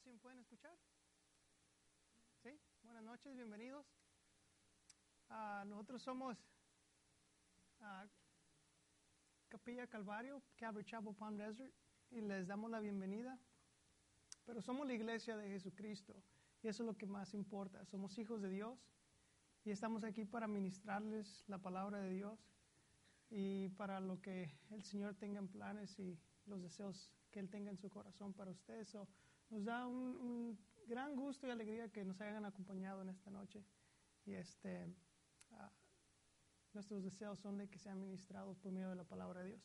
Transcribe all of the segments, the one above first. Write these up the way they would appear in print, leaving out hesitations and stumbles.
¿Sí me pueden escuchar? ¿Sí? Buenas noches, bienvenidos. Nosotros somos Capilla Calvario, Calvary Chapel, Palm Desert, y les damos la bienvenida. Pero somos la iglesia de Jesucristo, y eso es lo que más importa. Somos hijos de Dios, y estamos aquí para ministrarles la palabra de Dios, y para lo que el Señor tenga en planes y los deseos que Él tenga en su corazón para ustedes. Nos da un gran gusto y alegría que nos hayan acompañado en esta noche, y nuestros deseos son de que sean ministrados por medio de la palabra de Dios.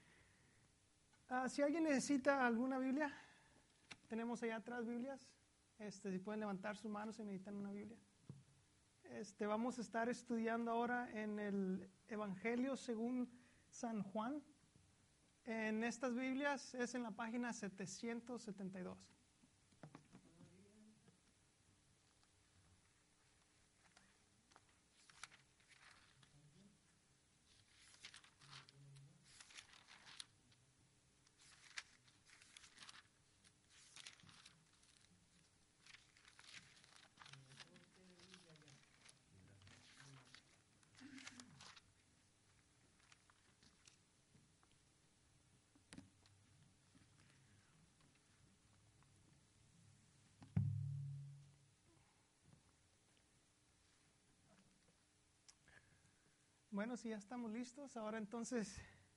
Si alguien necesita alguna Biblia, tenemos allá atrás Biblias. Si pueden levantar sus manos si necesitan una Biblia. Vamos a estar estudiando ahora en el Evangelio según San Juan. En estas Biblias es en la página 772. Bueno, si ya estamos listos, ahora entonces,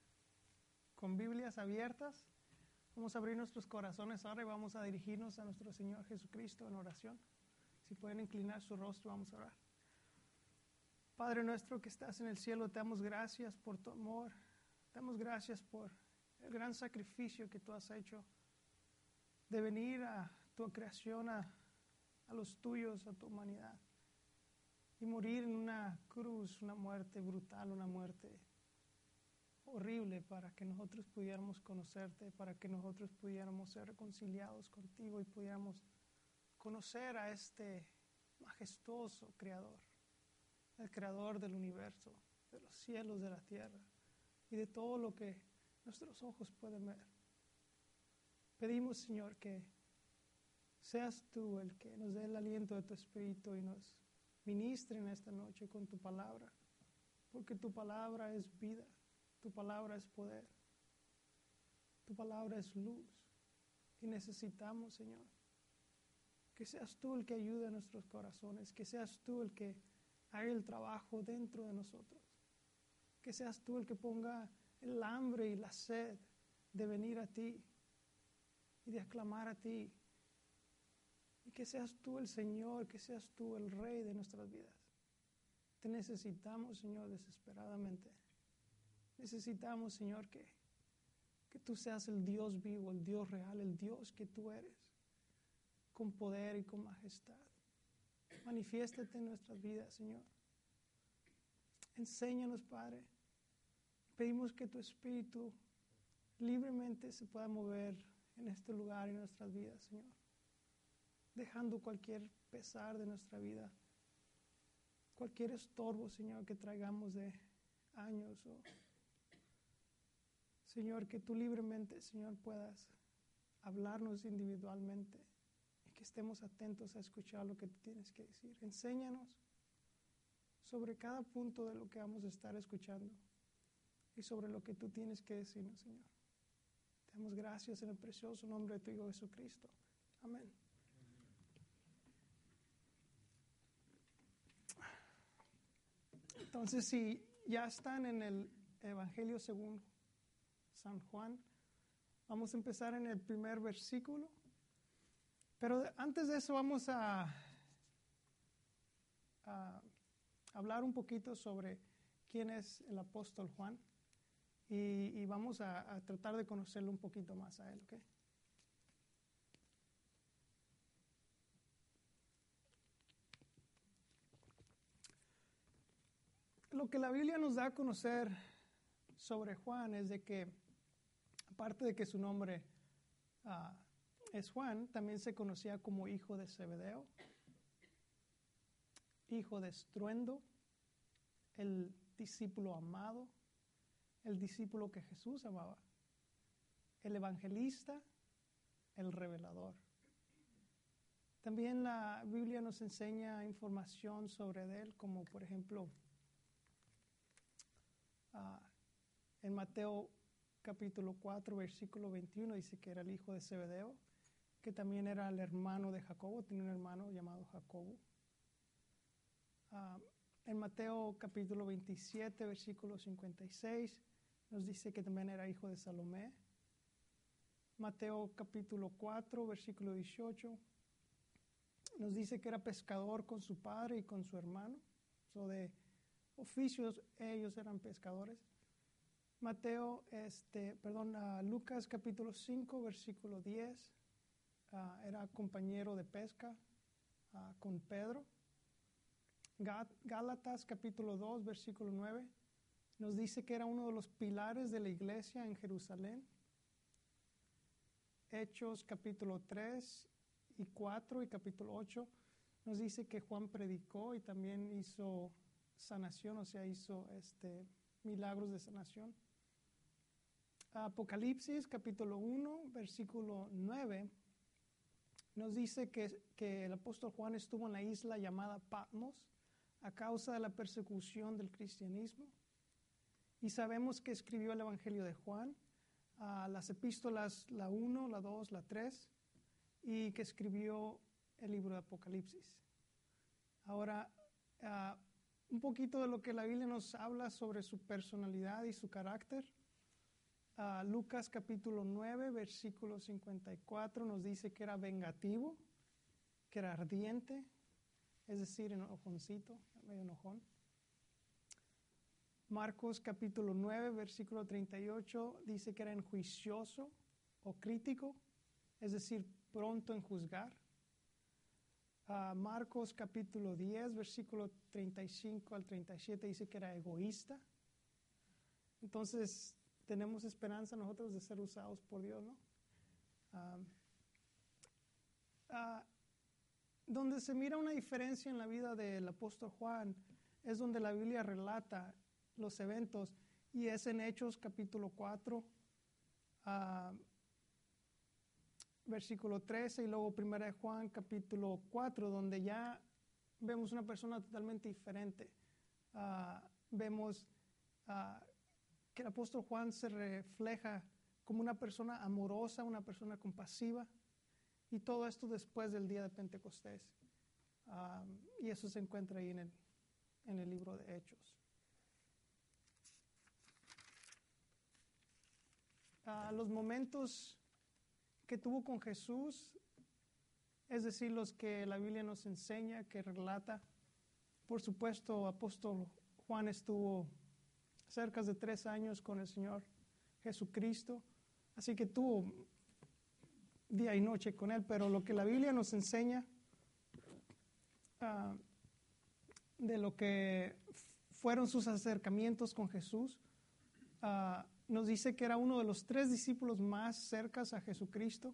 con Biblias abiertas, vamos a abrir nuestros corazones ahora y vamos a dirigirnos a nuestro Señor Jesucristo en oración. Si pueden inclinar su rostro, vamos a orar. Padre nuestro que estás en el cielo, te damos gracias por tu amor, te damos gracias por el gran sacrificio que tú has hecho de venir a tu creación, a los tuyos, a tu humanidad, y morir en una cruz, una muerte brutal, una muerte horrible para que nosotros pudiéramos conocerte, para que nosotros pudiéramos ser reconciliados contigo y pudiéramos conocer a este majestuoso Creador, el Creador del universo, de los cielos, de la tierra y de todo lo que nuestros ojos pueden ver. Pedimos, Señor, que seas tú el que nos dé el aliento de tu Espíritu y nos ministre en esta noche con tu palabra, porque tu palabra es vida, tu palabra es poder, tu palabra es luz, y necesitamos, Señor, que seas tú el que ayude a nuestros corazones, que seas tú el que haga el trabajo dentro de nosotros, que seas tú el que ponga el hambre y la sed de venir a ti y de aclamar a ti, y que seas tú el Señor, que seas tú el Rey de nuestras vidas. Te necesitamos, Señor, desesperadamente. Necesitamos, Señor, que tú seas el Dios vivo, el Dios real, el Dios que tú eres, con poder y con majestad. Manifiéstate en nuestras vidas, Señor. Enséñanos, Padre. Pedimos que tu Espíritu libremente se pueda mover en este lugar y en nuestras vidas, Señor, dejando cualquier pesar de nuestra vida, cualquier estorbo, Señor, que traigamos de años, Señor, que tú libremente, Señor, puedas hablarnos individualmente y que estemos atentos a escuchar lo que tú tienes que decir. Enséñanos sobre cada punto de lo que vamos a estar escuchando y sobre lo que tú tienes que decirnos, Señor. Te damos gracias en el precioso nombre de tu Hijo Jesucristo. Amén. Entonces, si ya están en el Evangelio según San Juan, vamos a empezar en el primer versículo. Pero antes de eso vamos a hablar un poquito sobre quién es el apóstol Juan y vamos a tratar de conocerlo un poquito más a él, ¿ok? Lo que la Biblia nos da a conocer sobre Juan es de que, aparte de que su nombre es Juan, también se conocía como hijo de Zebedeo, hijo de estruendo, el discípulo amado, el discípulo que Jesús amaba, el evangelista, el revelador. También la Biblia nos enseña información sobre él, como por ejemplo en Mateo capítulo 4, versículo 21, dice que era el hijo de Zebedeo, que también era el hermano de Jacobo, tenía un hermano llamado Jacobo. En Mateo capítulo 27, versículo 56, nos dice que también era hijo de Salomé. Mateo capítulo 4, versículo 18, nos dice que era pescador con su padre y con su hermano. So de oficios ellos eran pescadores. Lucas capítulo 5, versículo 10, era compañero de pesca con Pedro. Gálatas capítulo 2, versículo 9, nos dice que era uno de los pilares de la iglesia en Jerusalén. Hechos capítulo 3 y 4 y capítulo 8 nos dice que Juan predicó y también hizo sanación, o sea, hizo milagros de sanación. Apocalipsis capítulo 1, versículo 9, nos dice que el apóstol Juan estuvo en la isla llamada Patmos a causa de la persecución del cristianismo. Y sabemos que escribió el Evangelio de Juan, las epístolas, la 1, la 2, la 3, y que escribió el libro de Apocalipsis. Ahora, un poquito de lo que la Biblia nos habla sobre su personalidad y su carácter. Lucas capítulo 9, versículo 54 nos dice que era vengativo, que era ardiente, es decir, enojoncito, medio enojón. Marcos capítulo 9, versículo 38 dice que era enjuicioso o crítico, es decir, pronto en juzgar. Marcos capítulo 10, versículo 35 al 37 dice que era egoísta. Entonces, tenemos esperanza nosotros de ser usados por Dios, ¿no? Donde se mira una diferencia en la vida del apóstol Juan es donde la Biblia relata los eventos, y es en Hechos capítulo 4, versículo 13, y luego 1 de Juan capítulo 4, donde ya vemos una persona totalmente diferente. Vemos que el apóstol Juan se refleja como una persona amorosa, una persona compasiva, y todo esto después del día de Pentecostés. Y eso se encuentra ahí en el libro de Hechos. Los momentos que tuvo con Jesús, es decir, los que la Biblia nos enseña, que relata. Por supuesto, apóstol Juan estuvo cerca de 3 años con el Señor Jesucristo, así que tuvo día y noche con Él, pero lo que la Biblia nos enseña de lo que fueron sus acercamientos con Jesús, nos dice que era uno de los 3 discípulos más cercanos a Jesucristo.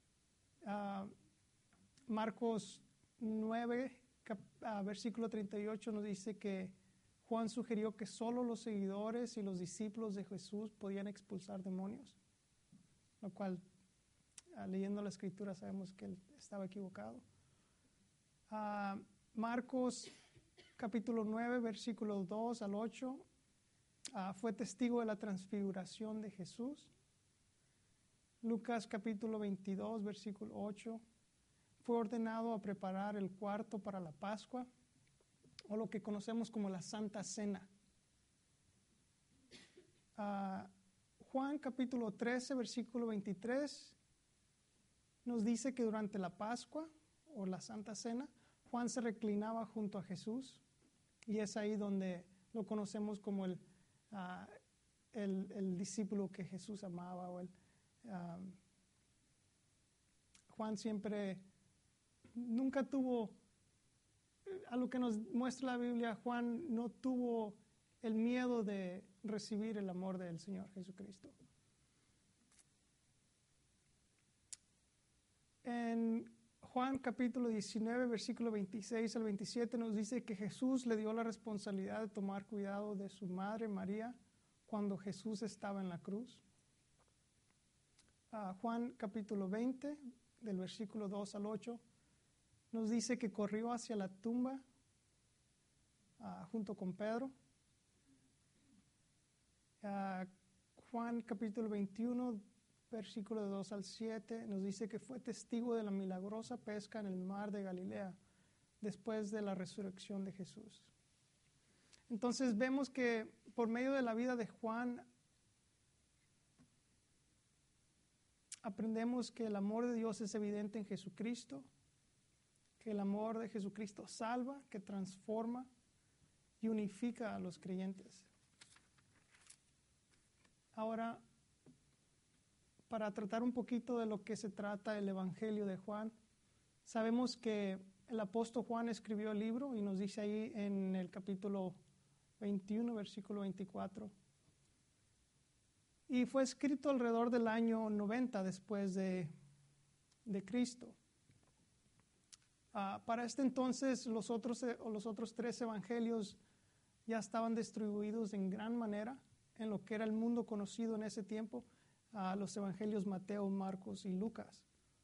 Marcos 9, versículo 38 nos dice que Juan sugirió que solo los seguidores y los discípulos de Jesús podían expulsar demonios, lo cual, leyendo la Escritura, sabemos que él estaba equivocado. Marcos capítulo 9, versículos 2 al 8, fue testigo de la transfiguración de Jesús. Lucas capítulo 22, versículo 8, fue ordenado a preparar el cuarto para la Pascua, o lo que conocemos como la Santa Cena. Juan capítulo 13, versículo 23, nos dice que durante la Pascua, o la Santa Cena, Juan se reclinaba junto a Jesús, y es ahí donde lo conocemos como el discípulo que Jesús amaba. Juan nunca tuvo, a lo que nos muestra la Biblia, Juan no tuvo el miedo de recibir el amor del Señor Jesucristo. En Juan capítulo 19, versículo 26 al 27 nos dice que Jesús le dio la responsabilidad de tomar cuidado de su madre María cuando Jesús estaba en la cruz. Juan capítulo 20, del versículo 2 al 8, nos dice que corrió hacia la tumba junto con Pedro. Juan capítulo 21, versículo 2 al 7, nos dice que fue testigo de la milagrosa pesca en el mar de Galilea después de la resurrección de Jesús. Entonces vemos que por medio de la vida de Juan aprendemos que el amor de Dios es evidente en Jesucristo, que el amor de Jesucristo salva, que transforma y unifica a los creyentes. Ahora, para tratar un poquito de lo que se trata el Evangelio de Juan, sabemos que el apóstol Juan escribió el libro y nos dice ahí en el capítulo 21, versículo 24. Y fue escrito alrededor del año 90 después de Cristo. Para este entonces los otros 3 evangelios ya estaban distribuidos en gran manera en lo que era el mundo conocido en ese tiempo, los evangelios Mateo, Marcos y Lucas.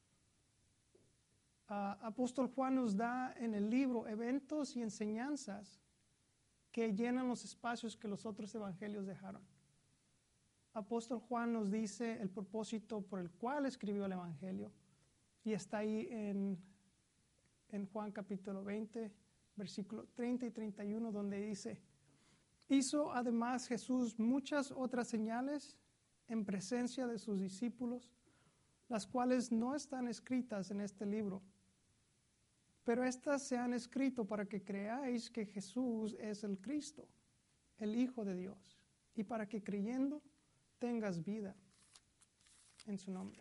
Apóstol Juan nos da en el libro eventos y enseñanzas que llenan los espacios que los otros evangelios dejaron. Apóstol Juan nos dice el propósito por el cual escribió el evangelio y está ahí en Juan capítulo 20, versículo 30 y 31, donde dice: hizo además Jesús muchas otras señales en presencia de sus discípulos, las cuales no están escritas en este libro. Pero estas se han escrito para que creáis que Jesús es el Cristo, el Hijo de Dios, y para que creyendo tengas vida en su nombre.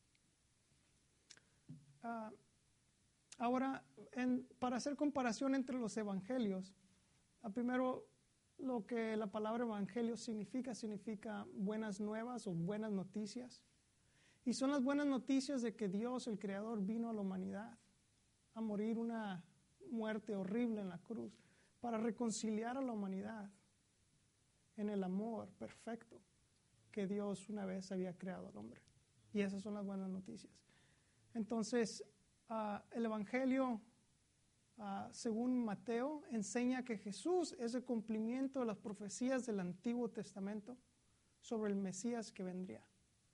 Ahora, para hacer comparación entre los evangelios, primero lo que la palabra evangelio significa buenas nuevas o buenas noticias. Y son las buenas noticias de que Dios, el Creador, vino a la humanidad a morir una muerte horrible en la cruz para reconciliar a la humanidad en el amor perfecto que Dios una vez había creado al hombre. Y esas son las buenas noticias. Entonces, el Evangelio, según Mateo, enseña que Jesús es el cumplimiento de las profecías del Antiguo Testamento sobre el Mesías que vendría.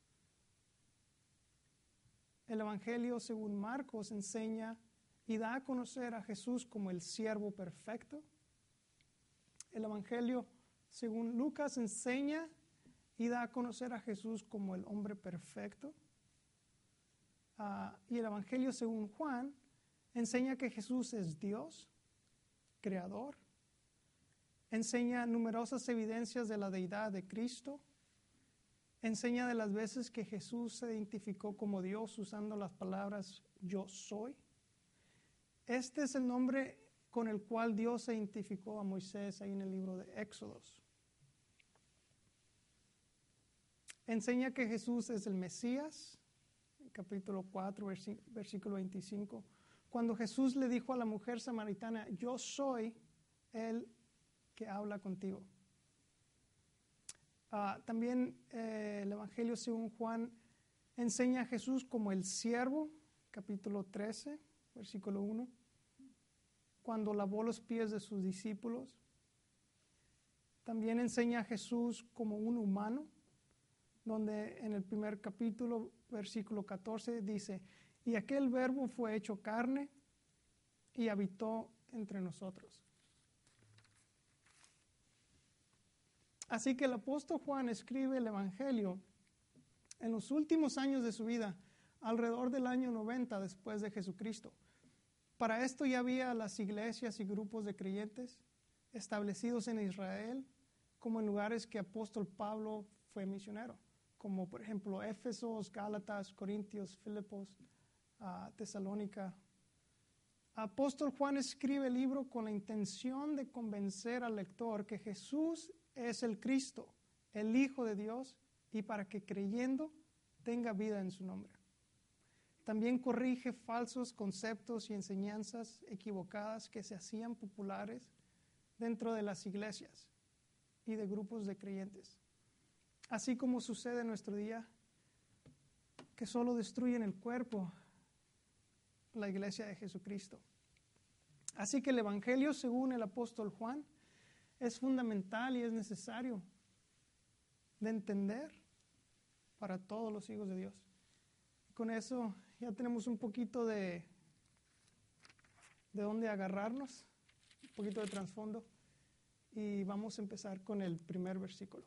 El Evangelio, según Marcos, enseña y da a conocer a Jesús como el siervo perfecto. El Evangelio, según Lucas, enseña y da a conocer a Jesús como el hombre perfecto. Y el Evangelio, según Juan, enseña que Jesús es Dios, creador. Enseña numerosas evidencias de la deidad de Cristo. Enseña de las veces que Jesús se identificó como Dios usando las palabras yo soy. Este es el nombre con el cual Dios se identificó a Moisés ahí en el libro de Éxodos. Enseña que Jesús es el Mesías, capítulo 4, versículo 25. Cuando Jesús le dijo a la mujer samaritana, yo soy el que habla contigo. También el Evangelio según Juan enseña a Jesús como el siervo, capítulo 13, versículo 1, cuando lavó los pies de sus discípulos. También enseña a Jesús como un humano, donde en el primer capítulo, versículo 14, dice, y aquel verbo fue hecho carne y habitó entre nosotros. Así que el apóstol Juan escribe el Evangelio en los últimos años de su vida, alrededor del año 90 después de Jesucristo. Para esto ya había las iglesias y grupos de creyentes establecidos en Israel, como en lugares que apóstol Pablo fue misionero, como por ejemplo Éfesos, Gálatas, Corintios, Filipos, Tesalónica. Apóstol Juan escribe el libro con la intención de convencer al lector que Jesús es el Cristo, el Hijo de Dios, y para que creyendo tenga vida en su nombre. También corrige falsos conceptos y enseñanzas equivocadas que se hacían populares dentro de las iglesias y de grupos de creyentes. Así como sucede en nuestro día, que solo destruyen el cuerpo, la iglesia de Jesucristo. Así que el Evangelio, según el apóstol Juan, es fundamental y es necesario de entender para todos los hijos de Dios. Con eso ya tenemos un poquito de dónde agarrarnos, un poquito de trasfondo, y vamos a empezar con el primer versículo.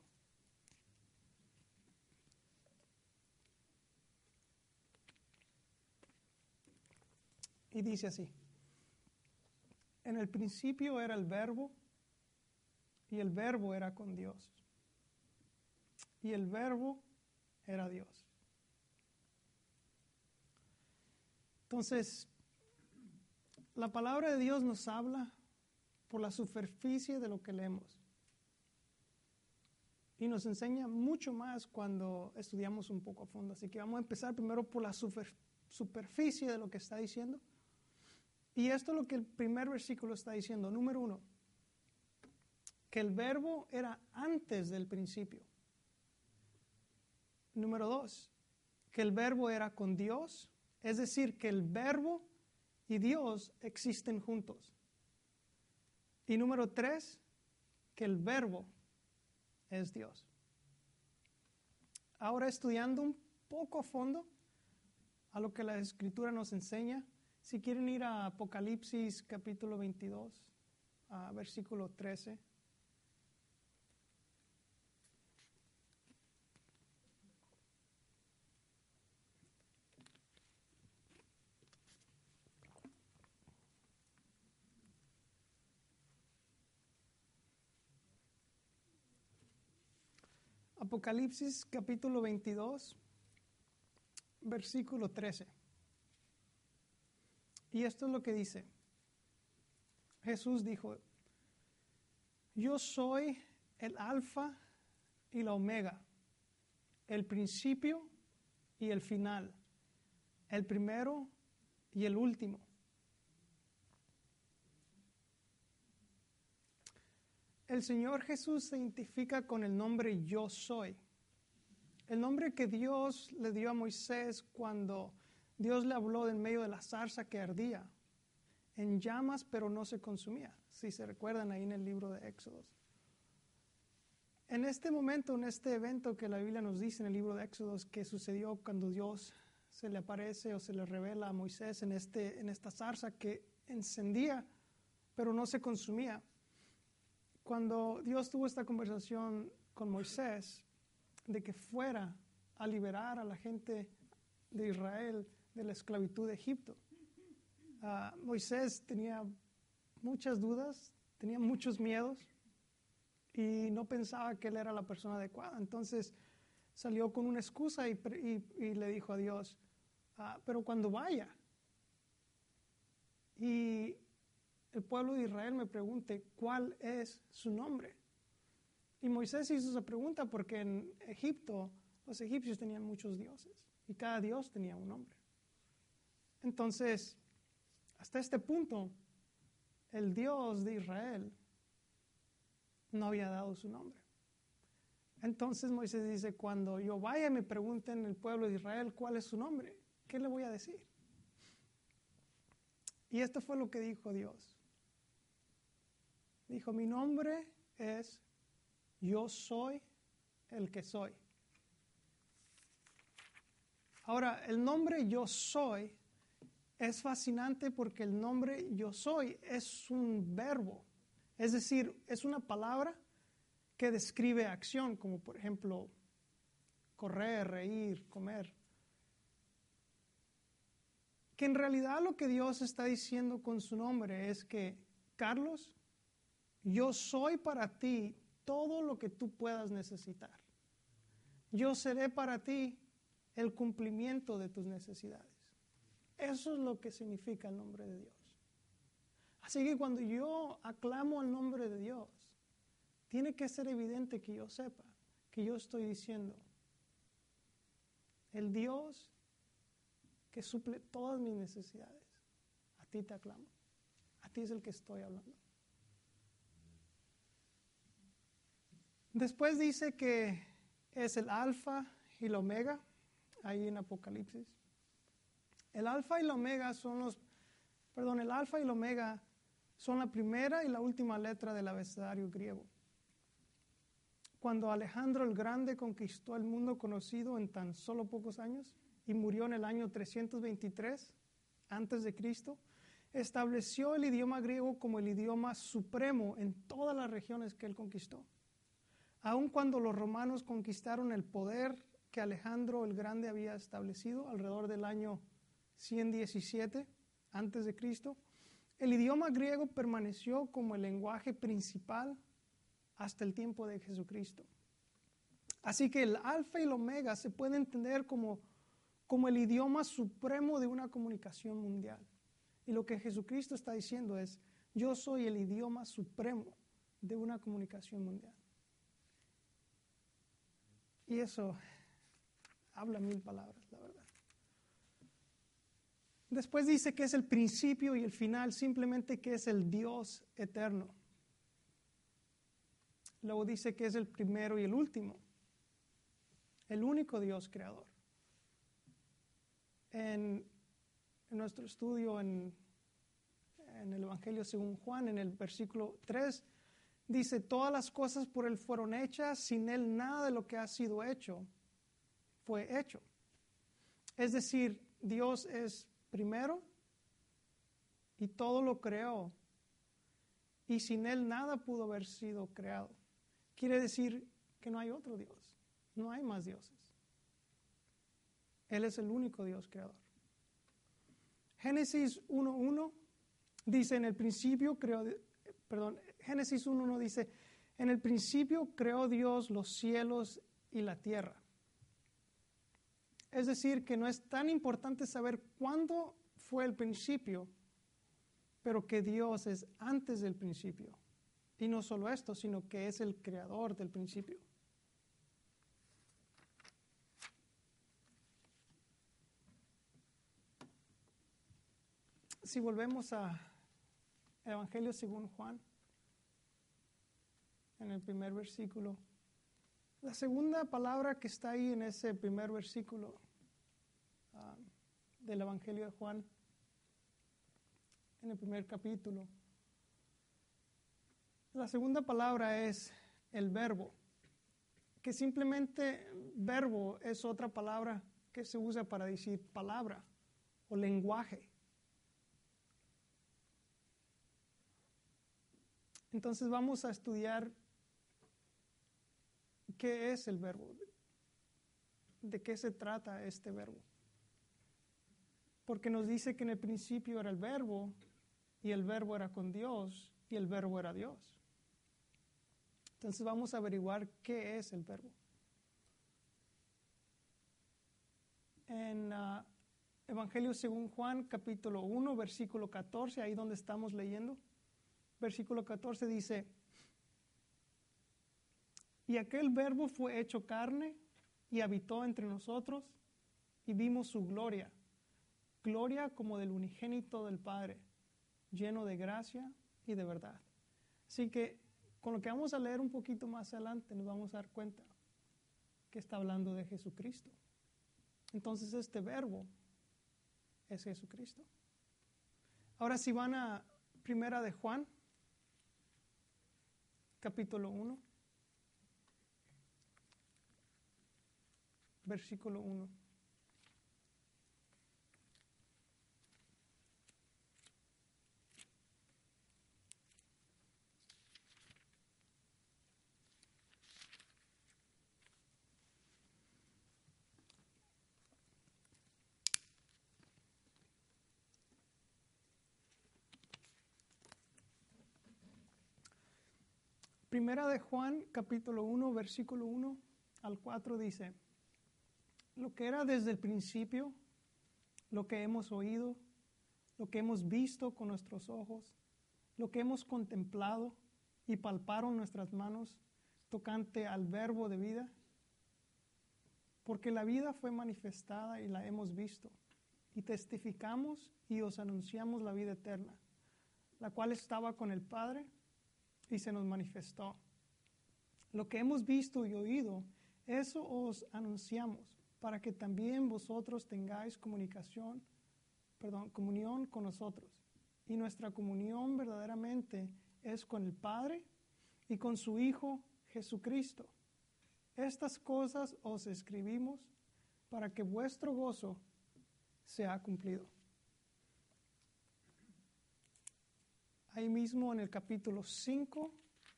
Y dice así: en el principio era el Verbo, y el Verbo era con Dios, y el Verbo era Dios. Entonces, la palabra de Dios nos habla por la superficie de lo que leemos. Y nos enseña mucho más cuando estudiamos un poco a fondo. Así que vamos a empezar primero por la superficie de lo que está diciendo. Y esto es lo que el primer versículo está diciendo. Número 1, que el Verbo era antes del principio. Número 2, que el Verbo era con Dios. Es decir, que el Verbo y Dios existen juntos. Y número 3, que el Verbo es Dios. Ahora, estudiando un poco a fondo a lo que la Escritura nos enseña, si quieren ir a Apocalipsis capítulo 22, versículo 13. Apocalipsis capítulo 22, versículo 13. Y esto es lo que dice. Jesús dijo: yo soy el Alfa y la Omega, el principio y el final, el primero y el último. El Señor Jesús se identifica con el nombre Yo Soy. El nombre que Dios le dio a Moisés cuando Dios le habló en medio de la zarza que ardía en llamas, pero no se consumía. Si se recuerdan ahí en el libro de Éxodos. En este momento, en este evento que la Biblia nos dice en el libro de Éxodos, que sucedió cuando Dios se le aparece o se le revela a Moisés en esta zarza que encendía, pero no se consumía. Cuando Dios tuvo esta conversación con Moisés de que fuera a liberar a la gente de Israel de la esclavitud de Egipto, Moisés tenía muchas dudas, tenía muchos miedos y no pensaba que él era la persona adecuada. Entonces salió con una excusa y le dijo a Dios: pero cuando vaya y el pueblo de Israel me pregunte cuál es su nombre. Y Moisés hizo esa pregunta porque en Egipto los egipcios tenían muchos dioses y cada dios tenía un nombre. Entonces, hasta este punto, el Dios de Israel no había dado su nombre. Entonces Moisés dice: cuando yo vaya y me pregunten el pueblo de Israel cuál es su nombre, ¿qué le voy a decir? Y esto fue lo que dijo Dios. Dijo: mi nombre es Yo Soy el que soy. Ahora, el nombre Yo Soy es fascinante porque el nombre Yo Soy es un verbo. Es decir, es una palabra que describe acción, como por ejemplo correr, reír, comer. Que en realidad lo que Dios está diciendo con su nombre es que: Carlos, yo soy para ti todo lo que tú puedas necesitar. Yo seré para ti el cumplimiento de tus necesidades. Eso es lo que significa el nombre de Dios. Así que cuando yo aclamo el nombre de Dios, tiene que ser evidente que yo sepa que yo estoy diciendo: el Dios que suple todas mis necesidades, a ti te aclamo, a ti es el que estoy hablando. Después dice que es el Alfa y el Omega, ahí en Apocalipsis. El alfa y el omega son la primera y la última letra del abecedario griego. Cuando Alejandro el Grande conquistó el mundo conocido en tan solo pocos años y murió en el año 323 antes de Cristo, estableció el idioma griego como el idioma supremo en todas las regiones que él conquistó. Aun cuando los romanos conquistaron el poder que Alejandro el Grande había establecido alrededor del año 117 antes de Cristo, el idioma griego permaneció como el lenguaje principal hasta el tiempo de Jesucristo. Así que el alfa y el omega se puede entender como el idioma supremo de una comunicación mundial. Y lo que Jesucristo está diciendo es, yo soy el idioma supremo de una comunicación mundial. Y eso habla 1000 palabras, la verdad. Después dice que es el principio y el final, simplemente que es el Dios eterno. Luego dice que es el primero y el último, el único Dios creador. En nuestro estudio en el Evangelio según Juan, en el versículo 3, dice, todas las cosas por Él fueron hechas, sin Él nada de lo que ha sido hecho fue hecho. Es decir, Dios es primero y todo lo creó, y sin Él nada pudo haber sido creado. Quiere decir que no hay otro Dios, no hay más dioses. Él es el único Dios creador. Génesis 1.1 dice, Génesis 1.1 dice, en el principio creó Dios los cielos y la tierra. Es decir, que no es tan importante saber cuándo fue el principio, pero que Dios es antes del principio. Y no solo esto, sino que es el creador del principio. Si volvemos a Evangelio según Juan, en el primer versículo, la segunda palabra que está ahí en ese primer versículo del Evangelio de Juan, en el primer capítulo, la segunda palabra es el verbo, que simplemente verbo es otra palabra que se usa para decir palabra o lenguaje. Entonces vamos a estudiar qué es el verbo, de qué se trata este verbo. Porque nos dice que en el principio era el verbo, y el verbo era con Dios, y el verbo era Dios. Entonces vamos a averiguar qué es el verbo. En Evangelio según Juan, capítulo 1, versículo 14, ahí donde estamos leyendo, versículo 14 dice, y aquel verbo fue hecho carne y habitó entre nosotros y vimos su gloria, gloria como del unigénito del Padre, lleno de gracia y de verdad. Así que con lo que vamos a leer un poquito más adelante nos vamos a dar cuenta que está hablando de Jesucristo. Entonces este verbo es Jesucristo. Ahora si van a Primera de Juan, capítulo 1, versículo 1. Primera de Juan, capítulo 1, versículo 1 al 4 dice, lo que era desde el principio, lo que hemos oído, lo que hemos visto con nuestros ojos, lo que hemos contemplado y palparon nuestras manos tocante al verbo de vida, porque la vida fue manifestada y la hemos visto, y testificamos y os anunciamos la vida eterna, la cual estaba con el Padre y se nos manifestó. Lo que hemos visto y oído, eso os anunciamos, para que también vosotros tengáis comunicación comunión con nosotros. Y nuestra comunión verdaderamente es con el Padre y con su Hijo Jesucristo. Estas cosas os escribimos para que vuestro gozo sea cumplido. Ahí mismo en el capítulo 5,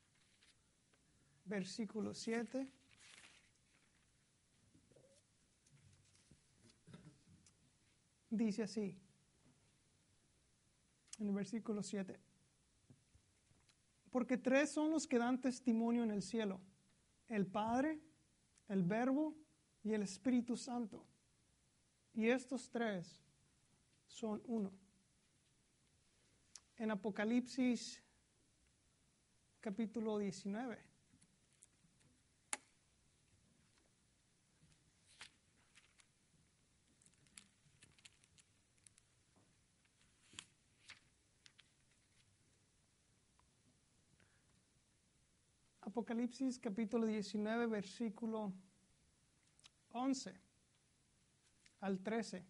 versículo 7. Dice así, en el versículo 7. Porque 3 son los que dan testimonio en el cielo: el Padre, el Verbo y el Espíritu Santo. Y estos 3 son uno. En Apocalipsis capítulo 19. Apocalipsis capítulo 19, versículo 11 al 13.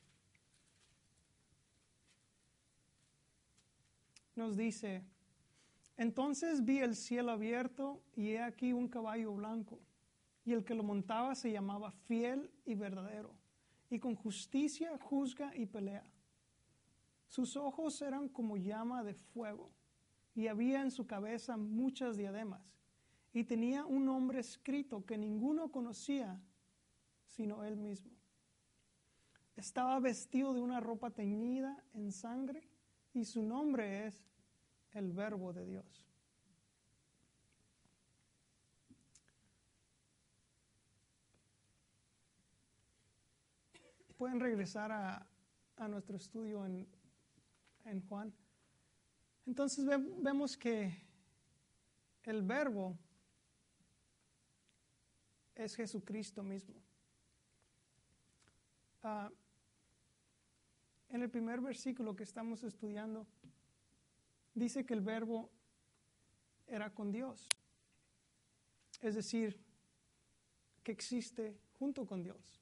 Nos dice: entonces vi el cielo abierto y he aquí un caballo blanco, y el que lo montaba se llamaba Fiel y Verdadero, y con justicia juzga y pelea. Sus ojos eran como llama de fuego, y había en su cabeza muchas diademas, y tenía un nombre escrito que ninguno conocía sino él mismo. Estaba vestido de una ropa teñida en sangre, y su nombre es el Verbo de Dios. Pueden regresar a nuestro estudio en Juan. Entonces vemos que el Verbo es Jesucristo mismo. En el primer versículo que estamos estudiando, dice que el Verbo era con Dios. Es decir, que existe junto con Dios.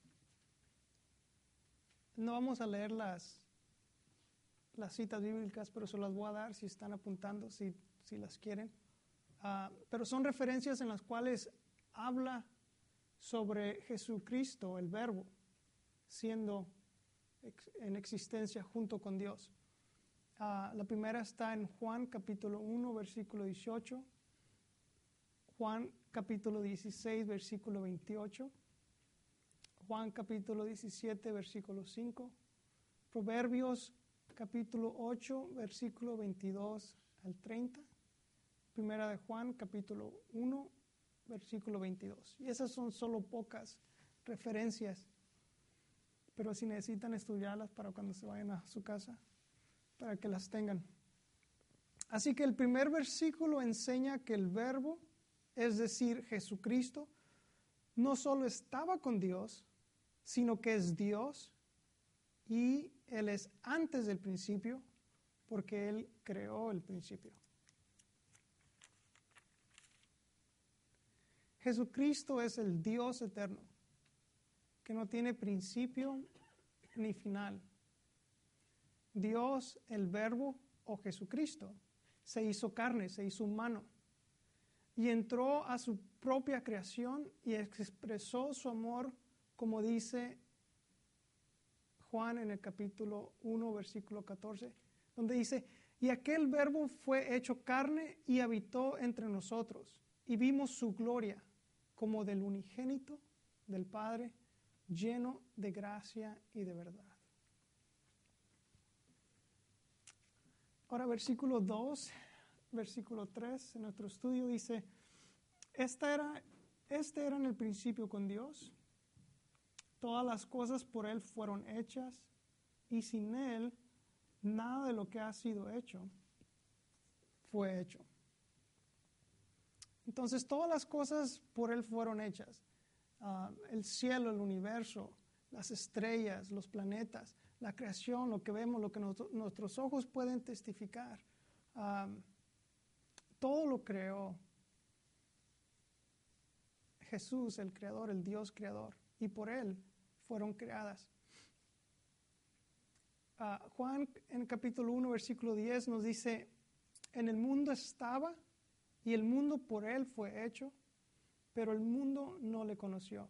No vamos a leer las citas bíblicas, pero se las voy a dar si están apuntando, si las quieren. Pero son referencias en las cuales habla sobre Jesucristo, el Verbo, siendo en existencia junto con Dios. La primera está en Juan capítulo 1, versículo 18, Juan capítulo 16, versículo 28, Juan capítulo 17, versículo 5, Proverbios capítulo 8, versículo 22 al 30, primera de Juan capítulo 1, versículo 22. Y esas son solo pocas referencias, pero si necesitan estudiarlas para cuando se vayan a su casa, para que las tengan. Así que el primer versículo enseña que el Verbo, es decir, Jesucristo, no solo estaba con Dios, sino que es Dios, y Él es antes del principio, porque Él creó el principio. Jesucristo es el Dios eterno, que no tiene principio ni final. Dios, el Verbo o Jesucristo, se hizo carne, se hizo humano, y entró a su propia creación y expresó su amor, como dice Juan en el capítulo 1, versículo 14, donde dice: y aquel Verbo fue hecho carne y habitó entre nosotros, y vimos su gloria como del unigénito del Padre, lleno de gracia y de verdad. Ahora versículo 2, versículo 3 en nuestro estudio dice: este era en el principio con Dios, todas las cosas por Él fueron hechas, y sin Él nada de lo que ha sido hecho fue hecho. Entonces todas las cosas por Él fueron hechas. El cielo, el universo, las estrellas, los planetas, la creación, lo que vemos, lo que nuestros ojos pueden testificar. Todo lo creó Jesús, el Creador, el Dios Creador, y por Él fueron creadas. Juan en capítulo 1, versículo 10 nos dice, en el mundo estaba y el mundo por él fue hecho, pero el mundo no le conoció.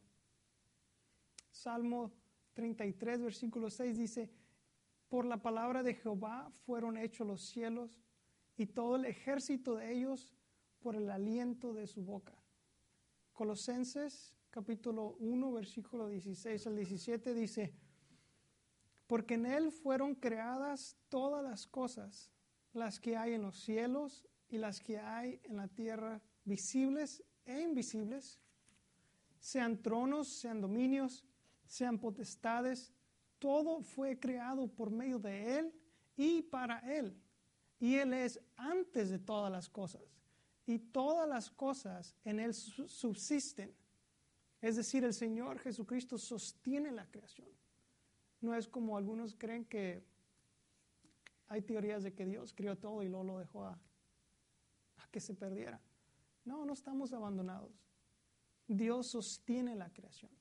Salmo 33, versículo 6 dice, por la palabra de Jehová fueron hechos los cielos y todo el ejército de ellos por el aliento de su boca. Colosenses capítulo 1, versículo 16 al 17 dice, porque en él fueron creadas todas las cosas, las que hay en los cielos y las que hay en la tierra, visibles e invisibles, sean tronos, sean dominios, sean potestades, todo fue creado por medio de él y para él. Y él es antes de todas las cosas, y todas las cosas en él subsisten. Es decir, el Señor Jesucristo sostiene la creación. No es como algunos creen que hay teorías de que Dios creó todo y luego lo dejó a que se perdiera. No, no estamos abandonados. Dios sostiene la creación.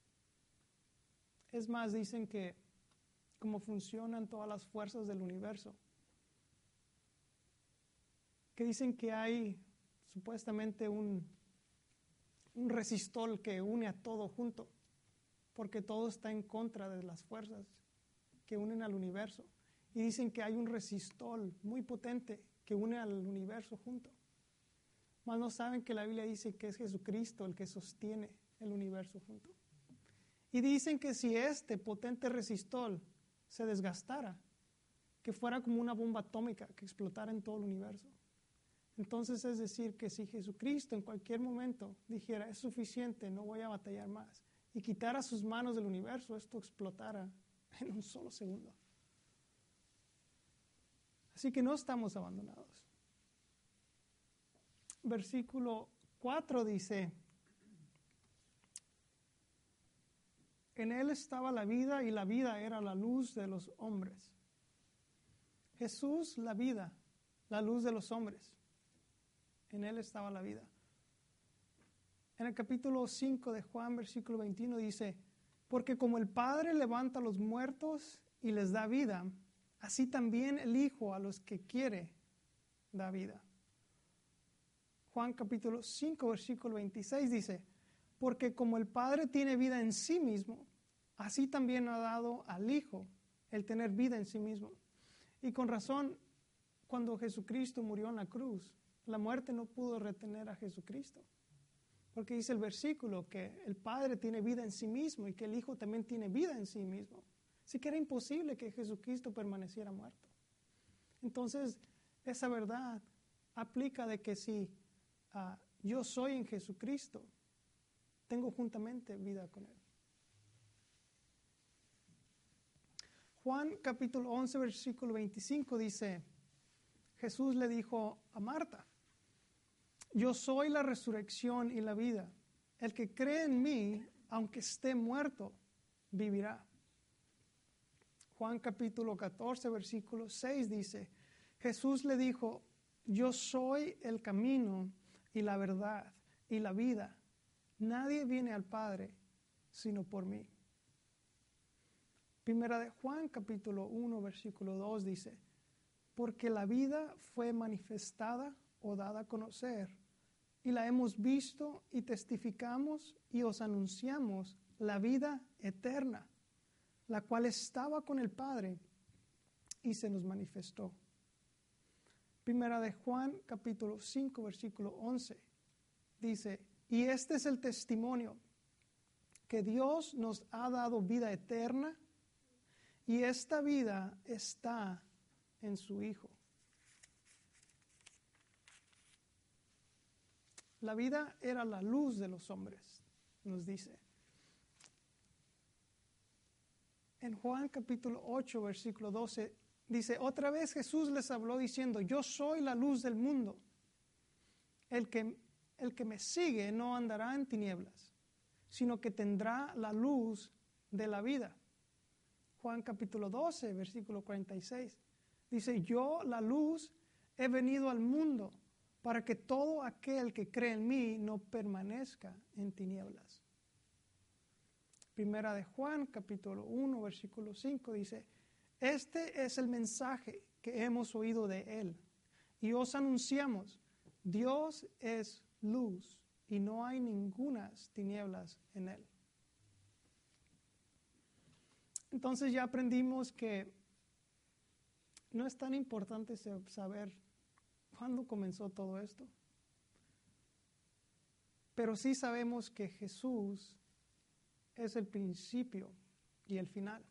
Es más, dicen que cómo funcionan todas las fuerzas del universo. Que dicen que hay supuestamente un resistor que une a todo junto, porque todo está en contra de las fuerzas que unen al universo. Y dicen que hay un resistor muy potente que une al universo junto. Mas no saben que la Biblia dice que es Jesucristo el que sostiene el universo junto. Y dicen que si este potente resistor se desgastara, que fuera como una bomba atómica que explotara en todo el universo. Entonces es decir que si Jesucristo en cualquier momento dijera es suficiente, no voy a batallar más, y quitara sus manos del universo, esto explotara en un solo segundo. Así que no estamos abandonados. Versículo 4 dice, en él estaba la vida y la vida era la luz de los hombres. Jesús, la vida, la luz de los hombres. En él estaba la vida. En el capítulo 5 de Juan, versículo 21 dice, porque como el Padre levanta a los muertos y les da vida, así también el Hijo a los que quiere da vida. Juan capítulo 5, versículo 26 dice, porque como el Padre tiene vida en sí mismo, así también ha dado al Hijo el tener vida en sí mismo. Y con razón, cuando Jesucristo murió en la cruz, la muerte no pudo retener a Jesucristo. Porque dice el versículo que el Padre tiene vida en sí mismo y que el Hijo también tiene vida en sí mismo. Así que era imposible que Jesucristo permaneciera muerto. Entonces, esa verdad aplica de que si yo soy en Jesucristo, tengo juntamente vida con Él. Juan capítulo 11, versículo 25 dice, Jesús le dijo a Marta, yo soy la resurrección y la vida. El que cree en mí, aunque esté muerto, vivirá. Juan capítulo 14, versículo 6 dice, Jesús le dijo, yo soy el camino y la verdad y la vida. Nadie viene al Padre sino por mí. Primera de Juan capítulo 1, versículo 2 dice, porque la vida fue manifestada o dada a conocer, y la hemos visto y testificamos y os anunciamos la vida eterna, la cual estaba con el Padre y se nos manifestó. Primera de Juan, capítulo 5, versículo 11, dice, y este es el testimonio, que Dios nos ha dado vida eterna, y esta vida está en su Hijo. La vida era la luz de los hombres, nos dice. En Juan capítulo 8, versículo 12, dice, otra vez Jesús les habló diciendo, yo soy la luz del mundo. El que me sigue no andará en tinieblas, sino que tendrá la luz de la vida. Juan capítulo 12, versículo 46, dice, yo la luz he venido al mundo para que todo aquel que cree en mí no permanezca en tinieblas. Primera de Juan, capítulo 1, versículo 5, dice, Este es el mensaje que hemos oído de Él y os anunciamos: Dios es luz y no hay ningunas tinieblas en Él. Entonces ya aprendimos que no es tan importante saber cuándo comenzó todo esto, pero sí sabemos que Jesús es el principio y el final.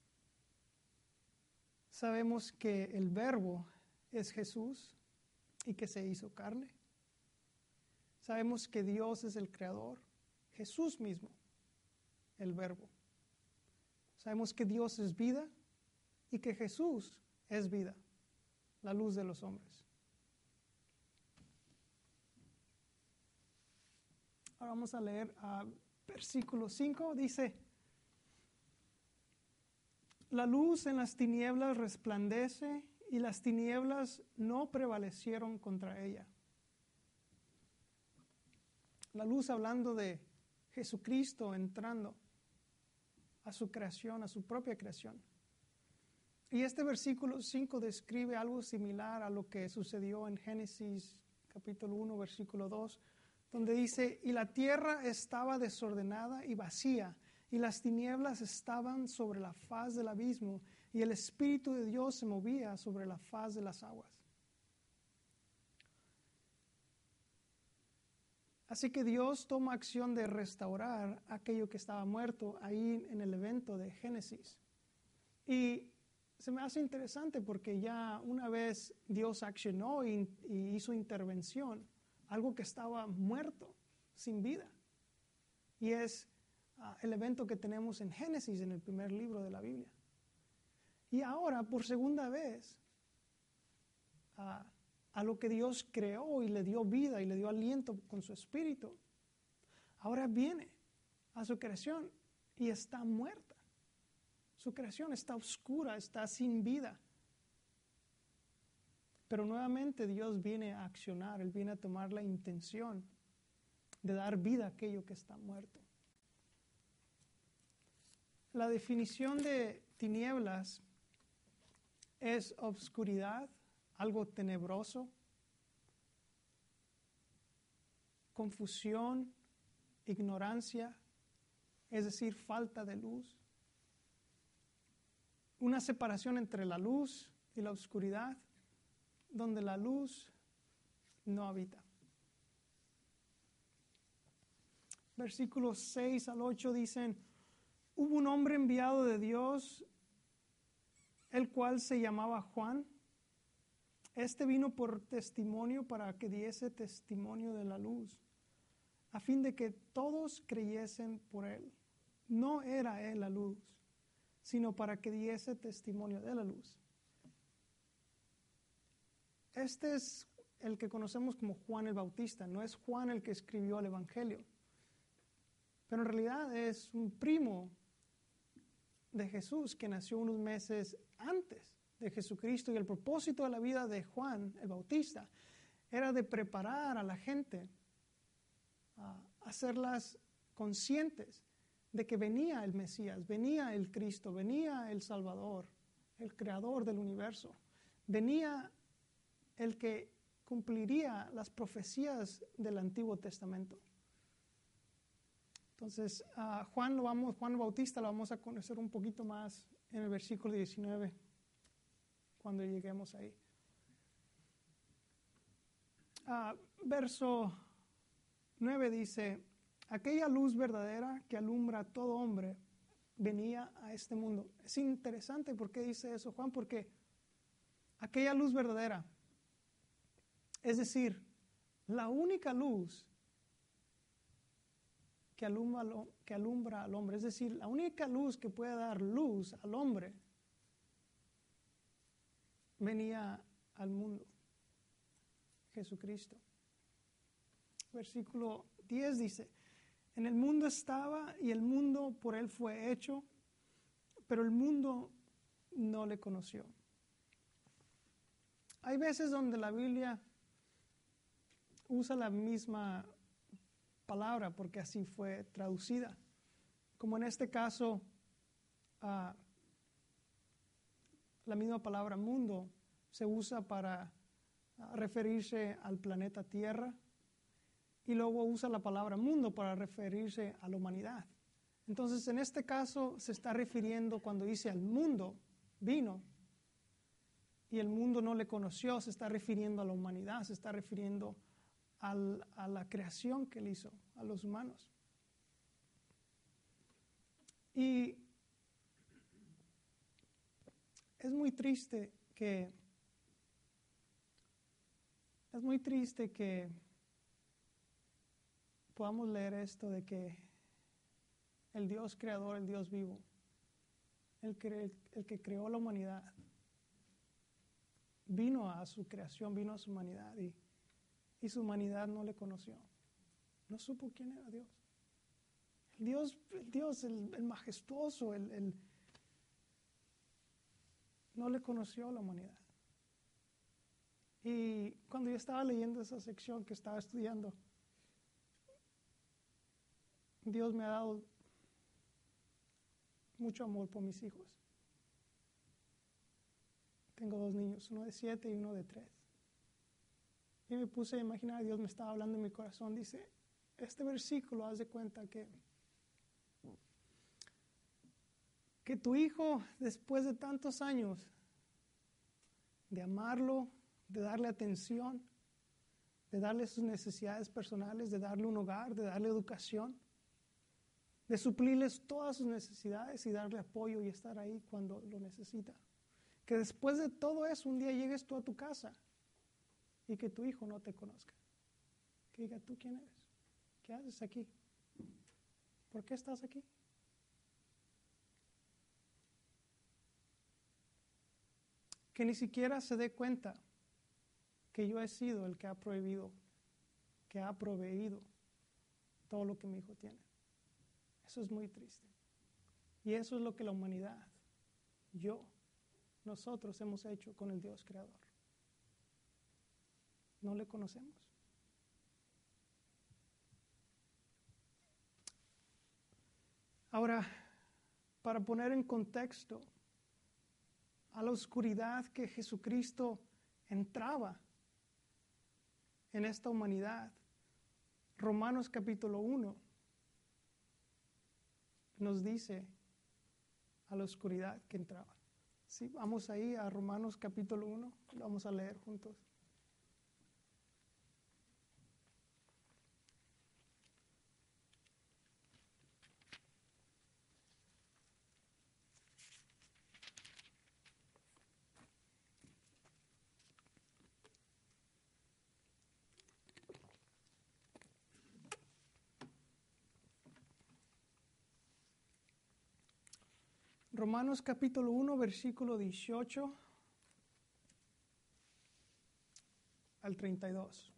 Sabemos que el Verbo es Jesús y que se hizo carne. Sabemos que Dios es el Creador, Jesús mismo, el Verbo. Sabemos que Dios es vida y que Jesús es vida, la luz de los hombres. Ahora vamos a leer versículo 5, dice: la luz en las tinieblas resplandece y las tinieblas no prevalecieron contra ella. La luz hablando de Jesucristo entrando a su creación, a su propia creación. Y este versículo 5 describe algo similar a lo que sucedió en Génesis capítulo 1, versículo 2, donde dice: y la tierra estaba desordenada y vacía, y las tinieblas estaban sobre la faz del abismo, y el Espíritu de Dios se movía sobre la faz de las aguas. Así que Dios toma acción de restaurar aquello que estaba muerto ahí en el evento de Génesis. Y se me hace interesante porque ya una vez Dios accionó y hizo intervención, algo que estaba muerto, sin vida. Y es el evento que tenemos en Génesis, en el primer libro de la Biblia. Y ahora, por segunda vez, a lo que Dios creó y le dio vida y le dio aliento con su espíritu, ahora viene a su creación y está muerta. Su creación está oscura, está sin vida. Pero nuevamente Dios viene a accionar, Él viene a tomar la intención de dar vida a aquello que está muerto. La definición de tinieblas es obscuridad, algo tenebroso, confusión, ignorancia, es decir, falta de luz. Una separación entre la luz y la oscuridad, donde la luz no habita. Versículos 6 al 8 dicen: hubo un hombre enviado de Dios, el cual se llamaba Juan. Este vino por testimonio para que diese testimonio de la luz, a fin de que todos creyesen por él. No era él la luz, sino para que diese testimonio de la luz. Este es el que conocemos como Juan el Bautista, no es Juan el que escribió el Evangelio, pero en realidad es un primo de Jesús que nació unos meses antes de Jesucristo, y el propósito de la vida de Juan el Bautista era de preparar a la gente, hacerlas conscientes de que venía el Mesías, venía el Cristo, venía el Salvador, el Creador del universo, venía el que cumpliría las profecías del Antiguo Testamento. Entonces, Juan el Bautista lo vamos a conocer un poquito más en el versículo 19, cuando lleguemos ahí. Verso 9 dice: aquella luz verdadera que alumbra a todo hombre venía a este mundo. Es interesante por qué dice eso Juan, porque aquella luz verdadera, es decir, la única luz que alumbra al hombre, es decir, la única luz que puede dar luz al hombre, venía al mundo, Jesucristo. Versículo 10 dice: en el mundo estaba y el mundo por él fue hecho, pero el mundo no le conoció. Hay veces donde la Biblia usa la misma palabra porque así fue traducida, como en este caso la misma palabra mundo se usa para referirse al planeta Tierra y luego usa la palabra mundo para referirse a la humanidad. Entonces, en este caso se está refiriendo cuando dice al mundo, vino, y el mundo no le conoció, se está refiriendo a la humanidad, se está refiriendo a la creación que él hizo, a los humanos. Y es muy triste que podamos leer esto de que el Dios creador, el Dios vivo, el que creó la humanidad, vino a su creación, vino a su humanidad y su humanidad no le conoció. No supo quién era Dios. El majestuoso, no le conoció a la humanidad. Y cuando yo estaba leyendo esa sección que estaba estudiando, Dios me ha dado mucho amor por mis hijos. Tengo 2 niños, uno de 7 y uno de 3. Y me puse a imaginar, Dios me estaba hablando en mi corazón. Dice, este versículo, haz de cuenta que tu hijo, después de tantos años de amarlo, de darle atención, de darle sus necesidades personales, de darle un hogar, de darle educación, de suplirles todas sus necesidades y darle apoyo y estar ahí cuando lo necesita. Que después de todo eso, un día llegues tú a tu casa y que tu hijo no te conozca. Que diga, ¿tú quién eres? ¿Qué haces aquí? ¿Por qué estás aquí? Que ni siquiera se dé cuenta que yo he sido el que ha proveído todo lo que mi hijo tiene. Eso es muy triste. Y eso es lo que la humanidad, nosotros hemos hecho con el Dios creador. No le conocemos. Ahora, para poner en contexto a la oscuridad que Jesucristo entraba en esta humanidad, Romanos capítulo 1 nos dice a la oscuridad que entraba. Sí, vamos ahí a Romanos capítulo 1, lo vamos a leer juntos. Romanos capítulo 1, versículo 18 al 32.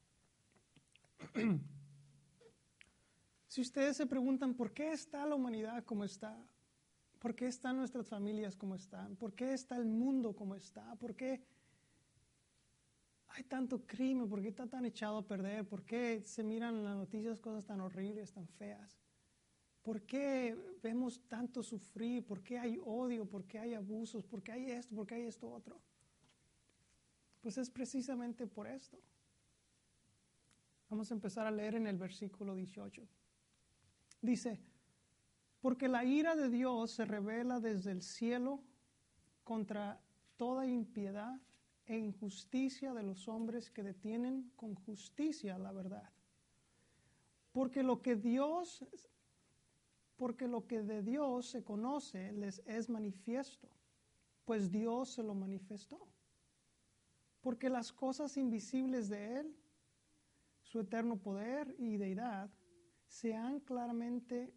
Si ustedes se preguntan por qué está la humanidad como está, por qué están nuestras familias como están, por qué está el mundo como está, por qué hay tanto crimen, por qué está tan echado a perder, por qué se miran en las noticias cosas tan horribles, tan feas, por qué vemos tanto sufrir, por qué hay odio, por qué hay abusos, por qué hay esto otro. Pues es precisamente por esto. Vamos a empezar a leer en el versículo 18. Dice, porque la ira de Dios se revela desde el cielo contra toda impiedad e injusticia de los hombres que detienen con justicia la verdad. Porque lo que de Dios se conoce les es manifiesto, pues Dios se lo manifestó. Porque las cosas invisibles de Él, su eterno poder y deidad, se hacen claramente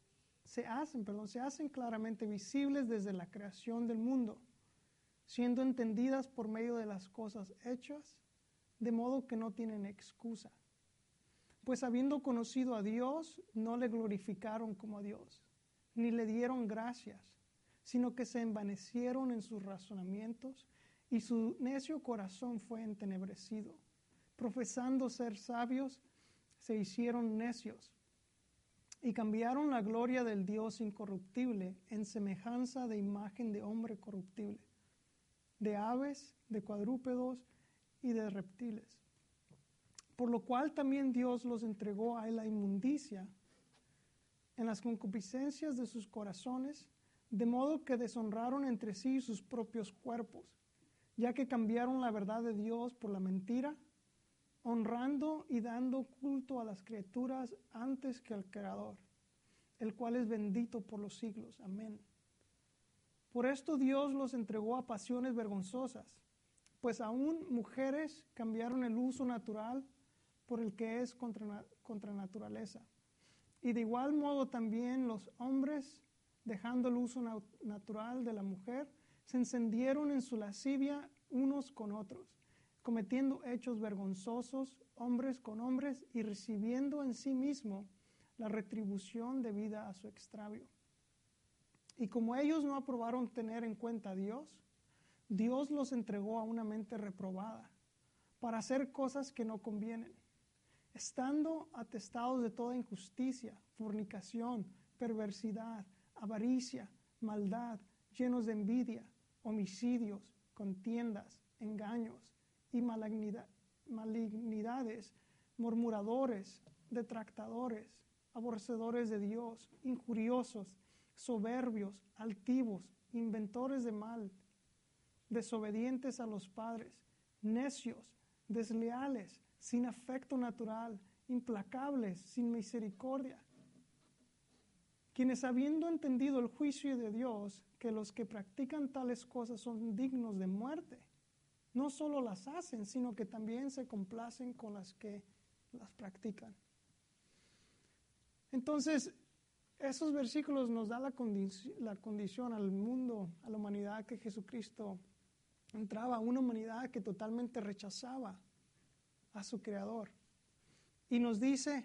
visibles desde la creación del mundo, siendo entendidas por medio de las cosas hechas, de modo que no tienen excusa. Pues habiendo conocido a Dios, no le glorificaron como a Dios, ni le dieron gracias, sino que se envanecieron en sus razonamientos, y su necio corazón fue entenebrecido. Profesando ser sabios, se hicieron necios, y cambiaron la gloria del Dios incorruptible en semejanza de imagen de hombre corruptible, de aves, de cuadrúpedos y de reptiles. Por lo cual también Dios los entregó a la inmundicia en las concupiscencias de sus corazones, de modo que deshonraron entre sí sus propios cuerpos, ya que cambiaron la verdad de Dios por la mentira, honrando y dando culto a las criaturas antes que al Creador, el cual es bendito por los siglos. Amén. Por esto Dios los entregó a pasiones vergonzosas, pues aún mujeres cambiaron el uso natural por el que es contra naturaleza. Y de igual modo también los hombres, dejando el uso natural de la mujer, se encendieron en su lascivia unos con otros, cometiendo hechos vergonzosos hombres con hombres y recibiendo en sí mismo la retribución debida a su extravio. Y como ellos no aprobaron tener en cuenta a Dios, Dios los entregó a una mente reprobada para hacer cosas que no convienen, estando atestados de toda injusticia, fornicación, perversidad, avaricia, maldad, llenos de envidia, homicidios, contiendas, engaños y malignidades, murmuradores, detractadores, aborrecedores de Dios, injuriosos, soberbios, altivos, inventores de mal, desobedientes a los padres, necios, desleales, sin afecto natural, implacables, sin misericordia, quienes habiendo entendido el juicio de Dios, que los que practican tales cosas son dignos de muerte, no solo las hacen, sino que también se complacen con las que las practican. Entonces, esos versículos nos dan la condición al mundo, a la humanidad que Jesucristo entraba, una humanidad que totalmente rechazaba a su Creador. Y nos dice,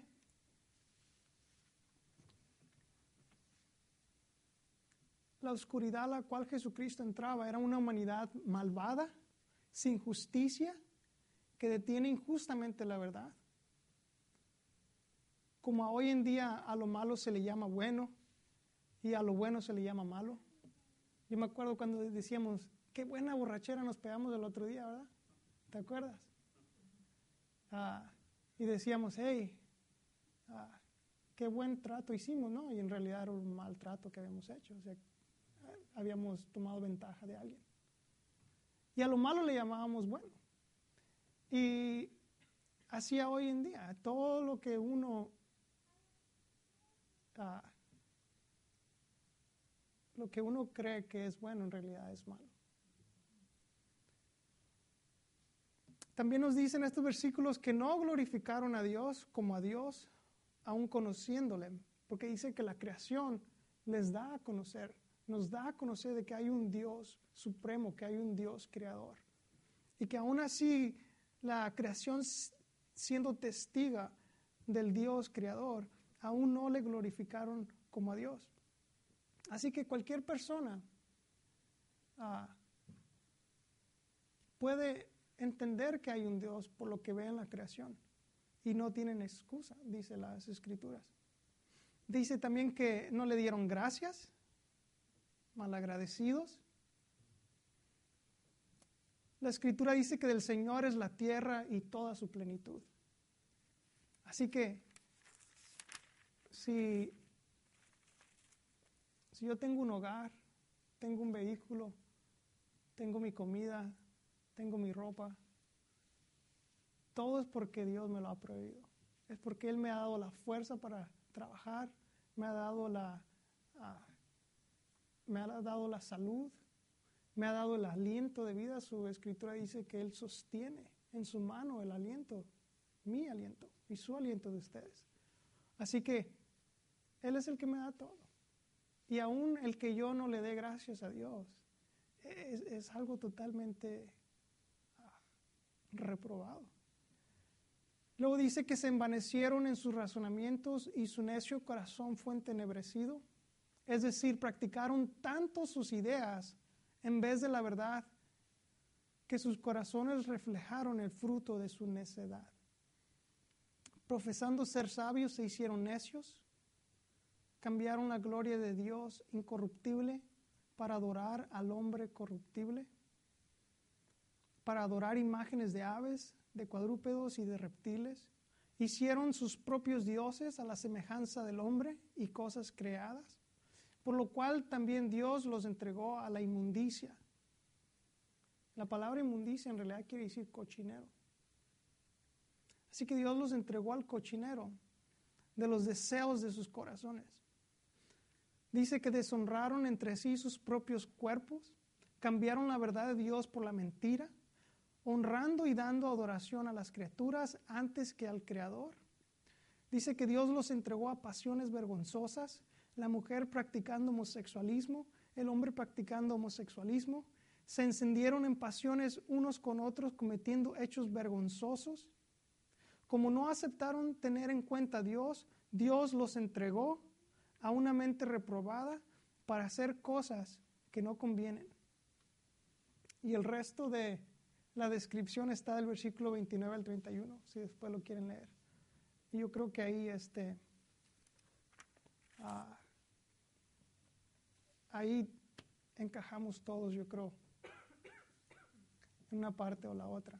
la oscuridad a la cual Jesucristo entraba era una humanidad malvada, sin justicia, que detiene injustamente la verdad. Como hoy en día a lo malo se le llama bueno y a lo bueno se le llama malo. Yo me acuerdo cuando decíamos, qué buena borrachera nos pegamos el otro día, ¿verdad? ¿Te acuerdas? Y decíamos, hey, qué buen trato hicimos, ¿no? Y en realidad era un mal trato que habíamos hecho. O sea, habíamos tomado ventaja de alguien. Y a lo malo le llamábamos bueno. Y así hoy en día, todo lo que uno cree que es bueno en realidad es malo. También nos dicen estos versículos que no glorificaron a Dios como a Dios, aún conociéndole, porque dice que la creación les da a conocer, nos da a conocer de que hay un Dios supremo, que hay un Dios creador. Y que aún así la creación, siendo testiga del Dios creador, aún no le glorificaron como a Dios. Así que cualquier persona puede entender que hay un Dios por lo que ve en la creación y no tienen excusa, dice las Escrituras. Dice también que no le dieron gracias, malagradecidos. La Escritura dice que del Señor es la tierra y toda su plenitud. Así que si yo tengo un hogar, tengo un vehículo, tengo mi comida, tengo mi ropa, todo es porque Dios me lo ha proveído. Es porque Él me ha dado la fuerza para trabajar, me ha dado la salud, me ha dado el aliento de vida. Su Escritura dice que Él sostiene en su mano el aliento, mi aliento y su aliento de ustedes. Así que Él es el que me da todo. Y aún el que yo no le dé gracias a Dios es algo totalmente reprobado. Luego dice que se envanecieron en sus razonamientos y su necio corazón fue entenebrecido. Es decir, practicaron tanto sus ideas en vez de la verdad que sus corazones reflejaron el fruto de su necedad. Profesando ser sabios se hicieron necios, cambiaron la gloria de Dios incorruptible para adorar al hombre corruptible, para adorar imágenes de aves, de cuadrúpedos y de reptiles. Hicieron sus propios dioses a la semejanza del hombre y cosas creadas, por lo cual también Dios los entregó a la inmundicia. La palabra inmundicia en realidad quiere decir cochinero. Así que Dios los entregó al cochinero de los deseos de sus corazones. Dice que deshonraron entre sí sus propios cuerpos, cambiaron la verdad de Dios por la mentira, honrando y dando adoración a las criaturas antes que al Creador. Dice que Dios los entregó a pasiones vergonzosas, la mujer practicando homosexualismo, el hombre practicando homosexualismo. Se encendieron en pasiones unos con otros, cometiendo hechos vergonzosos. Como no aceptaron tener en cuenta a Dios, Dios los entregó a una mente reprobada para hacer cosas que no convienen. Y el resto de la descripción está del versículo 29 al 31, si después lo quieren leer. Y yo creo que ahí, ahí encajamos todos, yo creo, en una parte o la otra.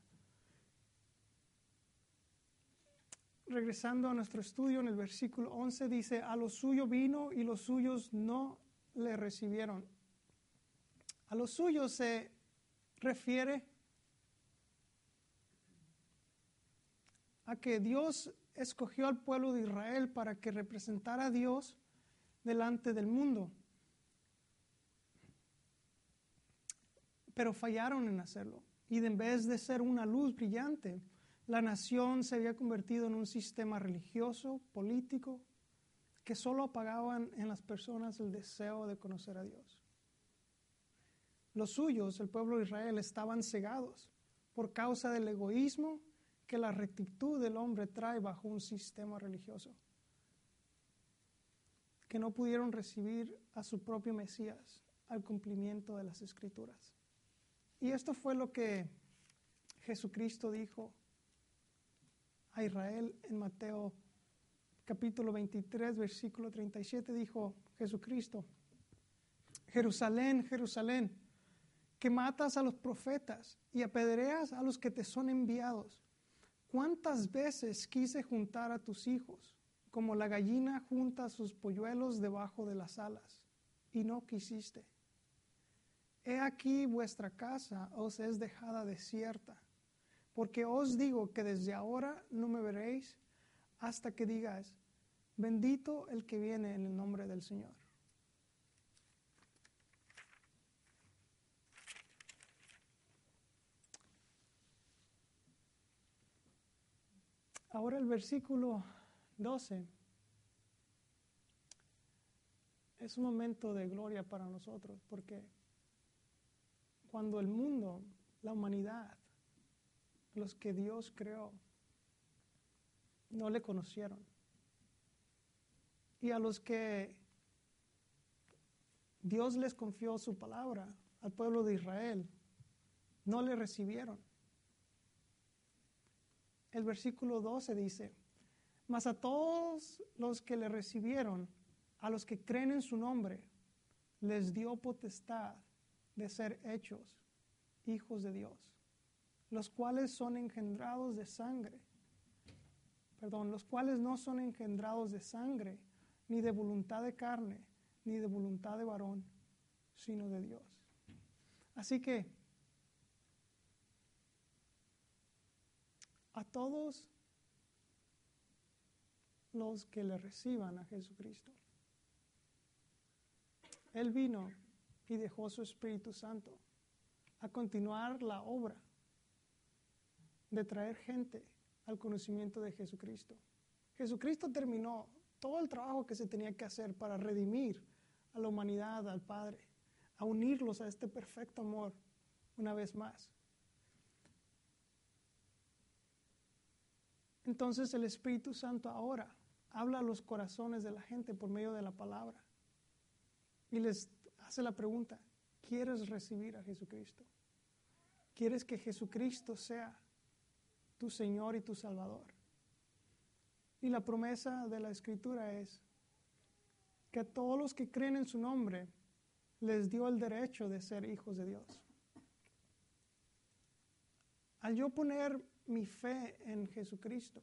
Regresando a nuestro estudio, en el versículo 11 dice, a lo suyo vino y los suyos no le recibieron. A los suyos se refiere a que Dios escogió al pueblo de Israel para que representara a Dios delante del mundo. Pero fallaron en hacerlo. Y en vez de ser una luz brillante, la nación se había convertido en un sistema religioso, político, que solo apagaban en las personas el deseo de conocer a Dios. Los suyos, el pueblo de Israel, estaban cegados por causa del egoísmo que la rectitud del hombre trae bajo un sistema religioso, que no pudieron recibir a su propio Mesías al cumplimiento de las Escrituras. Y esto fue lo que Jesucristo dijo a Israel en Mateo capítulo 23, versículo 37, dijo Jesucristo, Jerusalén, Jerusalén, que matas a los profetas y apedreas a los que te son enviados. ¿Cuántas veces quise juntar a tus hijos, como la gallina junta sus polluelos debajo de las alas, y no quisiste? He aquí vuestra casa os es dejada desierta, porque os digo que desde ahora no me veréis hasta que digáis, bendito el que viene en el nombre del Señor. Ahora el versículo 12 es un momento de gloria para nosotros, porque cuando el mundo, la humanidad, los que Dios creó, no le conocieron, y a los que Dios les confió su palabra, al pueblo de Israel, no le recibieron. El versículo 12 dice, mas a todos los que le recibieron, a los que creen en su nombre, les dio potestad de ser hechos hijos de Dios, los cuales son engendrados de sangre, los cuales no son engendrados de sangre, ni de voluntad de carne, ni de voluntad de varón, sino de Dios. Así que a todos los que le reciban a Jesucristo, Él vino y dejó su Espíritu Santo a continuar la obra de traer gente al conocimiento de Jesucristo. Jesucristo terminó todo el trabajo que se tenía que hacer para redimir a la humanidad, al Padre, a unirlos a este perfecto amor una vez más. Entonces el Espíritu Santo ahora habla a los corazones de la gente por medio de la palabra y les hace la pregunta, ¿quieres recibir a Jesucristo? ¿Quieres que Jesucristo sea tu Señor y tu Salvador? Y la promesa de la Escritura es que a todos los que creen en su nombre les dio el derecho de ser hijos de Dios. al yo poner mi fe en Jesucristo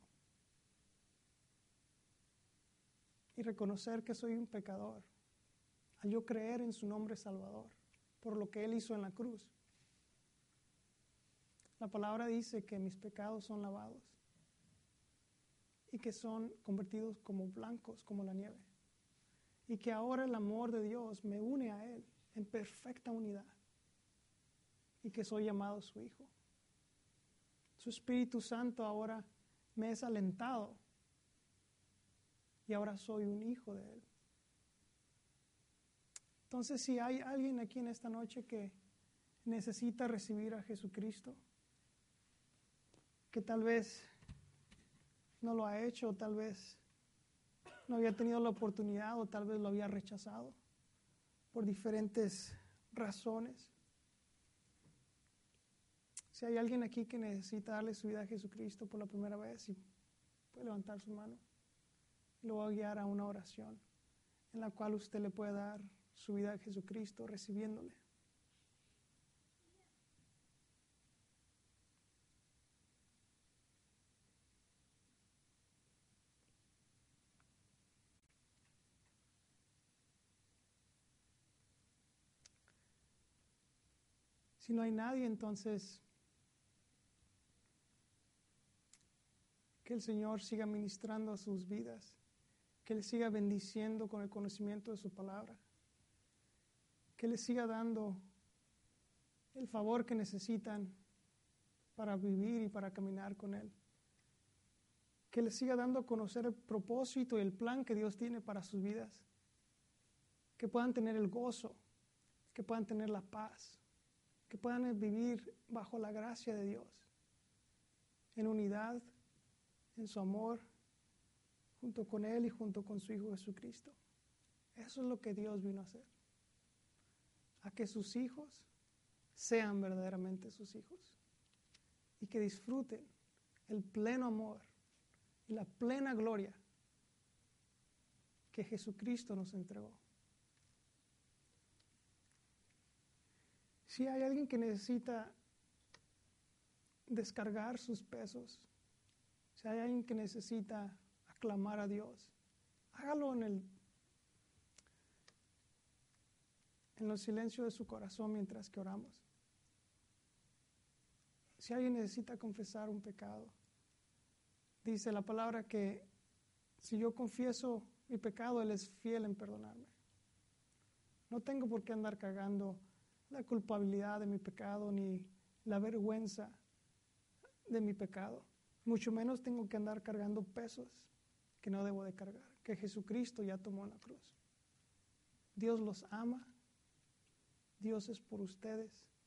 y reconocer que soy un pecador, al yo creer en su nombre salvador, por lo que Él hizo en la cruz, la palabra dice que mis pecados son lavados y que son convertidos como blancos, como la nieve. Y que ahora el amor de Dios me une a Él en perfecta unidad. Y que soy llamado su hijo. Su Espíritu Santo ahora me es alentado. Y ahora soy un hijo de Él. Entonces, si hay alguien aquí en esta noche que necesita recibir a Jesucristo, que tal vez no lo ha hecho, o tal vez no había tenido la oportunidad, o tal vez lo había rechazado por diferentes razones. Si hay alguien aquí que necesita darle su vida a Jesucristo por la primera vez, puede levantar su mano. Lo voy a guiar a una oración en la cual usted le puede dar su vida a Jesucristo recibiéndole. Si no hay nadie, entonces que el Señor siga ministrando a sus vidas, que les siga bendiciendo con el conocimiento de su palabra, que les siga dando el favor que necesitan para vivir y para caminar con Él, que les siga dando a conocer el propósito y el plan que Dios tiene para sus vidas, que puedan tener el gozo, que puedan tener la paz, que puedan vivir bajo la gracia de Dios, en unidad, en su amor, junto con Él y junto con su Hijo Jesucristo. Eso es lo que Dios vino a hacer. A que sus hijos sean verdaderamente sus hijos y que disfruten el pleno amor y la plena gloria que Jesucristo nos entregó. Si hay alguien que necesita descargar sus pesos, si hay alguien que necesita aclamar a Dios, hágalo en los silencios de su corazón mientras que oramos. Si alguien necesita confesar un pecado, dice la palabra que si yo confieso mi pecado, Él es fiel en perdonarme. No tengo por qué andar cargando la culpabilidad de mi pecado ni la vergüenza de mi pecado. Mucho menos tengo que andar cargando pesos que no debo de cargar, que Jesucristo ya tomó en la cruz. Dios los ama, Dios es por ustedes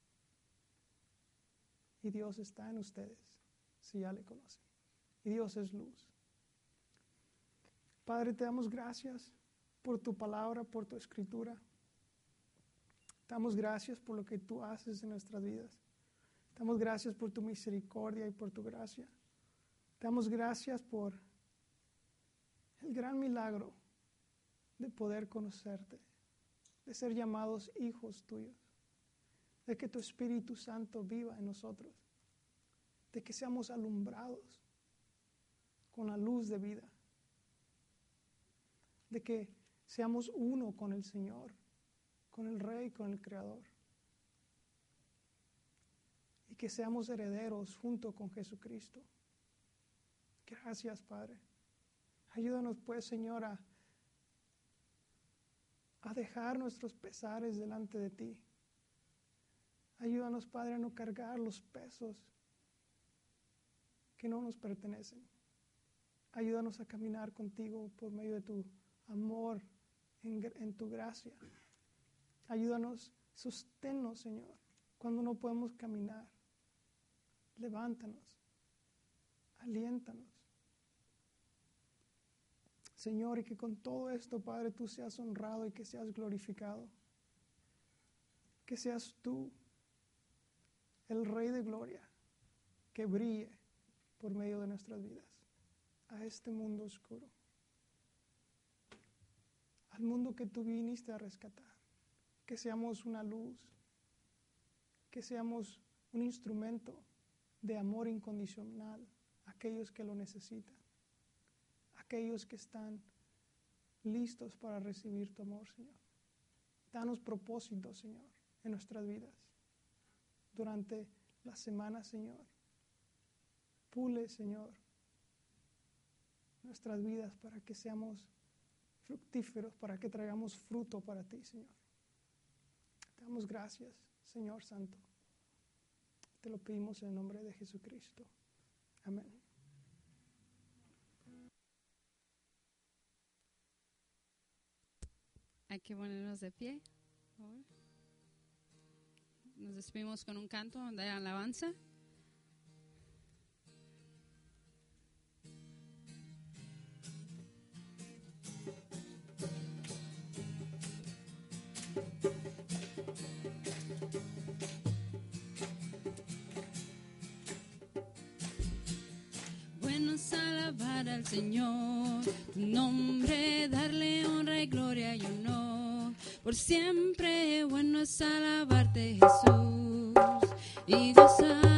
y Dios está en ustedes, si ya le conocen. Y Dios es luz. Padre, te damos gracias por tu palabra, por tu escritura. Te damos gracias por lo que tú haces en nuestras vidas. Te damos gracias por tu misericordia y por tu gracia. Te damos gracias por el gran milagro de poder conocerte, de ser llamados hijos tuyos, de que tu Espíritu Santo viva en nosotros, de que seamos alumbrados con la luz de vida, de que seamos uno con el Señor, con el Rey, con el Creador, y que seamos herederos junto con Jesucristo. Gracias, Padre. Ayúdanos, pues, Señor, a dejar nuestros pesares delante de ti. Ayúdanos, Padre, a no cargar los pesos que no nos pertenecen. Ayúdanos a caminar contigo por medio de tu amor, en tu gracia. Ayúdanos, sosténnos, Señor, cuando no podemos caminar. Levántanos, aliéntanos. Señor, y que con todo esto, Padre, tú seas honrado y que seas glorificado. Que seas tú, el Rey de Gloria, que brille por medio de nuestras vidas a este mundo oscuro, al mundo que tú viniste a rescatar. Que seamos una luz, que seamos un instrumento de amor incondicional a aquellos que lo necesitan, aquellos que están listos para recibir tu amor, Señor. Danos propósitos, Señor, en nuestras vidas. Durante la semana, Señor. Pule, Señor, nuestras vidas para que seamos fructíferos, para que traigamos fruto para ti, Señor. Te damos gracias, Señor Santo. Te lo pedimos en el nombre de Jesucristo. Amén. Hay que ponernos de pie, por favor. Nos despedimos con un canto de alabanza. Bueno es alabar al Señor, tu nombre, darle honra y gloria y honor. Por siempre bueno es alabarte, Jesús, y gozar